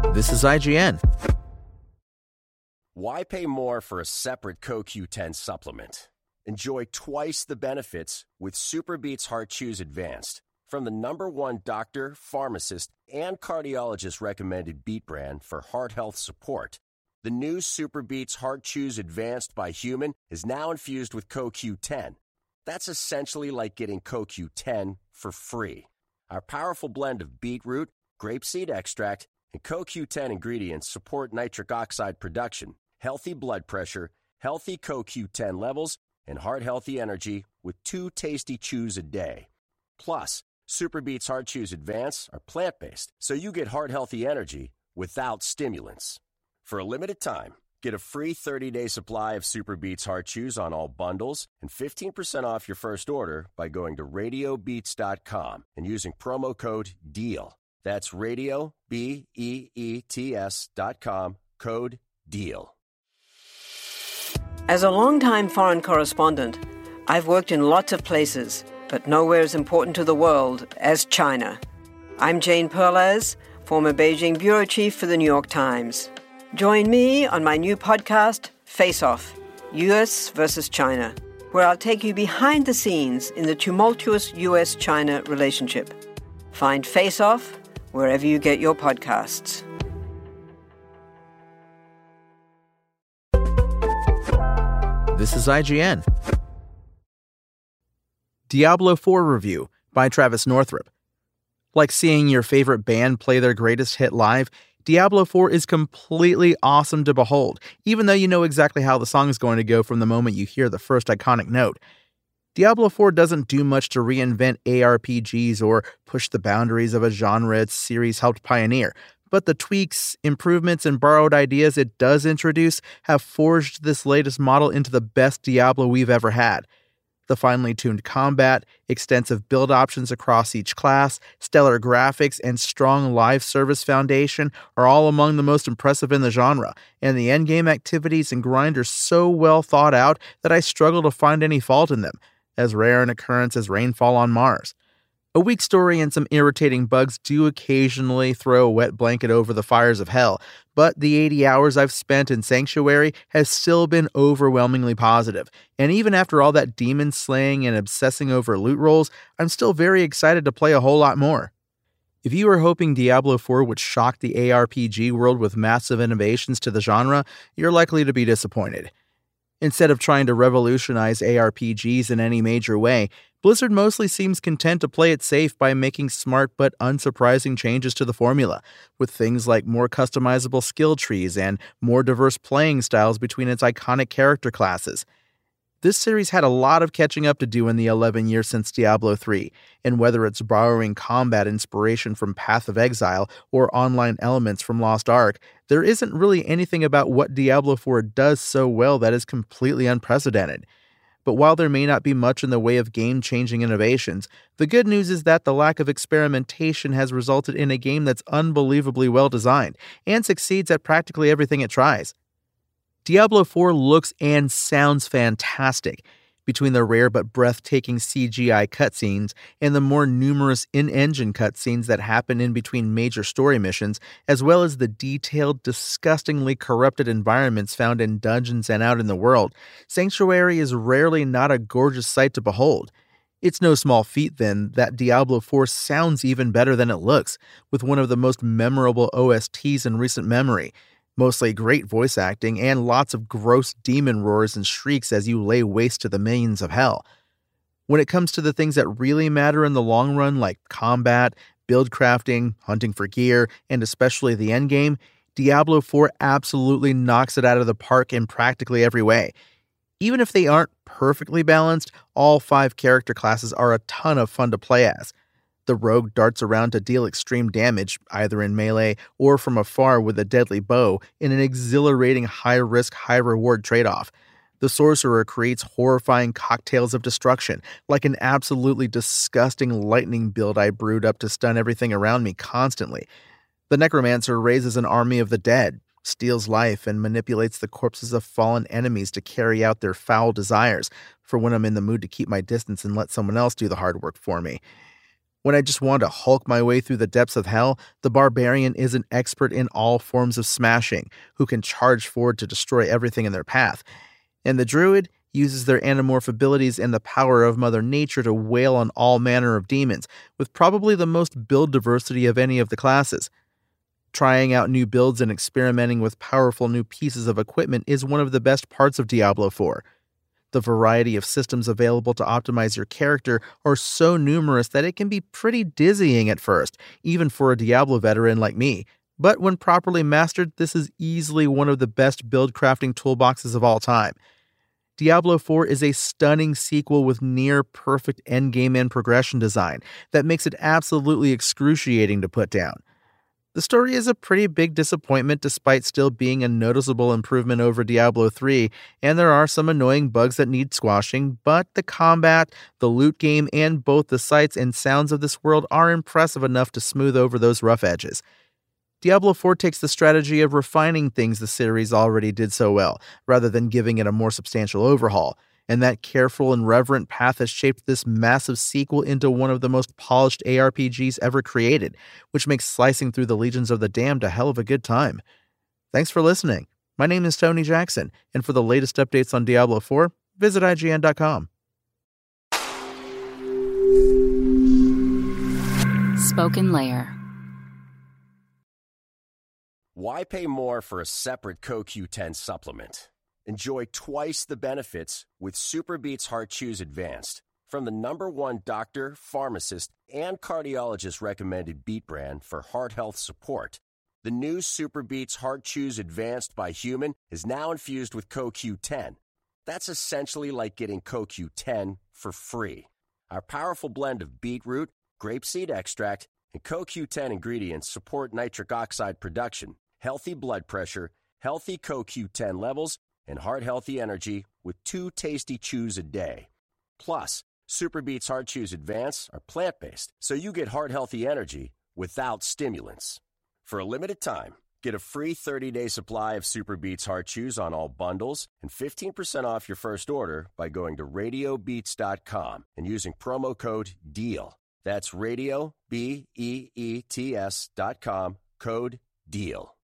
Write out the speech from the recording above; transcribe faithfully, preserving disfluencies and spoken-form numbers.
This is I G N. Why pay more for a separate C O Q ten supplement? Enjoy twice the benefits with SuperBeets Heart Chews Advanced from the number one doctor, pharmacist, and cardiologist recommended beet brand for heart health support. The new SuperBeets Heart Chews Advanced by Human is now infused with C O Q ten. That's essentially like getting C O Q ten for free. Our powerful blend of beetroot, grapeseed extract, and C O Q ten ingredients support nitric oxide production, healthy blood pressure, healthy C O Q ten levels, and heart-healthy energy with two tasty chews a day. Plus, SuperBeets Heart Chews Advance are plant-based, so you get heart-healthy energy without stimulants. For a limited time, get a free thirty-day supply of SuperBeets Heart Chews on all bundles and fifteen percent off your first order by going to radio beets dot com and using promo code DEAL. That's radio, B E E T S dot com, code DEAL. As a longtime foreign correspondent, I've worked in lots of places, but nowhere as important to the world as China. I'm Jane Perlez, former Beijing bureau chief for the New York Times. Join me on my new podcast, Face Off, U S versus China, where I'll take you behind the scenes in the tumultuous U S China relationship. Find Face Off wherever you get your podcasts. This is I G N. Diablo four Review by Travis Northrop. Like seeing your favorite band play their greatest hit live, Diablo four is completely awesome to behold, even though you know exactly how the song is going to go from the moment you hear the first iconic note. Diablo four doesn't do much to reinvent A R P Gs or push the boundaries of a genre its series helped pioneer, but the tweaks, improvements, and borrowed ideas it does introduce have forged this latest model into the best Diablo we've ever had. The finely tuned combat, extensive build options across each class, stellar graphics, and strong live service foundation are all among the most impressive in the genre, and the endgame activities and grind are so well thought out that I struggle to find any fault in them, as rare an occurrence as rainfall on Mars. A weak story and some irritating bugs do occasionally throw a wet blanket over the fires of hell, but the eighty hours I've spent in Sanctuary has still been overwhelmingly positive, and even after all that demon slaying and obsessing over loot rolls, I'm still very excited to play a whole lot more. If you were hoping Diablo four would shock the A R P G world with massive innovations to the genre, you're likely to be disappointed. Instead of trying to revolutionize A R P Gs in any major way, Blizzard mostly seems content to play it safe by making smart but unsurprising changes to the formula, with things like more customizable skill trees and more diverse playing styles between its iconic character classes. This series had a lot of catching up to do in the eleven years since Diablo three, and whether it's borrowing combat inspiration from Path of Exile or online elements from Lost Ark, there isn't really anything about what Diablo four does so well that is completely unprecedented. But while there may not be much in the way of game-changing innovations, the good news is that the lack of experimentation has resulted in a game that's unbelievably well-designed and succeeds at practically everything it tries. Diablo four looks and sounds fantastic. Between the rare but breathtaking C G I cutscenes and the more numerous in-engine cutscenes that happen in between major story missions, as well as the detailed, disgustingly corrupted environments found in dungeons and out in the world, Sanctuary is rarely not a gorgeous sight to behold. It's no small feat, then, that Diablo four sounds even better than it looks, with one of the most memorable O S Ts in recent memory. Mostly great voice acting, and lots of gross demon roars and shrieks as you lay waste to the minions of hell. When it comes to the things that really matter in the long run, like combat, build crafting, hunting for gear, and especially the endgame, Diablo four absolutely knocks it out of the park in practically every way. Even if they aren't perfectly balanced, all five character classes are a ton of fun to play as. The rogue darts around to deal extreme damage, either in melee or from afar with a deadly bow, in an exhilarating high-risk, high-reward trade-off. The sorcerer creates horrifying cocktails of destruction, like an absolutely disgusting lightning build I brewed up to stun everything around me constantly. The necromancer raises an army of the dead, steals life, and manipulates the corpses of fallen enemies to carry out their foul desires, for when I'm in the mood to keep my distance and let someone else do the hard work for me. When I just want to hulk my way through the depths of hell, the Barbarian is an expert in all forms of smashing, who can charge forward to destroy everything in their path. And the Druid uses their anamorph abilities and the power of Mother Nature to wail on all manner of demons, with probably the most build diversity of any of the classes. Trying out new builds and experimenting with powerful new pieces of equipment is one of the best parts of Diablo four. The variety of systems available to optimize your character are so numerous that it can be pretty dizzying at first, even for a Diablo veteran like me. But when properly mastered, this is easily one of the best build crafting toolboxes of all time. Diablo four is a stunning sequel with near-perfect endgame and progression design that makes it absolutely excruciating to put down. The story is a pretty big disappointment despite still being a noticeable improvement over Diablo three, and there are some annoying bugs that need squashing, but the combat, the loot game, and both the sights and sounds of this world are impressive enough to smooth over those rough edges. Diablo four takes the strategy of refining things the series already did so well, rather than giving it a more substantial overhaul, and that careful and reverent path has shaped this massive sequel into one of the most polished A R P Gs ever created, which makes slicing through the Legions of the Damned a hell of a good time. Thanks for listening. My name is Tony Jackson, and for the latest updates on Diablo four, visit I G N dot com. Spoken Layer. Why pay more for a separate C O Q ten supplement? Enjoy twice the benefits with SuperBeets Heart Chews Advanced from the number one doctor, pharmacist, and cardiologist recommended Beet brand for heart health support. The new SuperBeets Heart Chews Advanced by Human is now infused with C O Q ten. That's essentially like getting C O Q ten for free. Our powerful blend of beetroot, grapeseed extract, and C O Q ten ingredients support nitric oxide production, healthy blood pressure, healthy C O Q ten levels, and heart-healthy energy with two tasty chews a day. Plus, SuperBeets Heart Chews Advance are plant-based, so you get heart-healthy energy without stimulants. For a limited time, get a free thirty-day supply of SuperBeets Heart Chews on all bundles and fifteen percent off your first order by going to radio beets dot com and using promo code DEAL. That's radio, B E E T S dot com, code DEAL.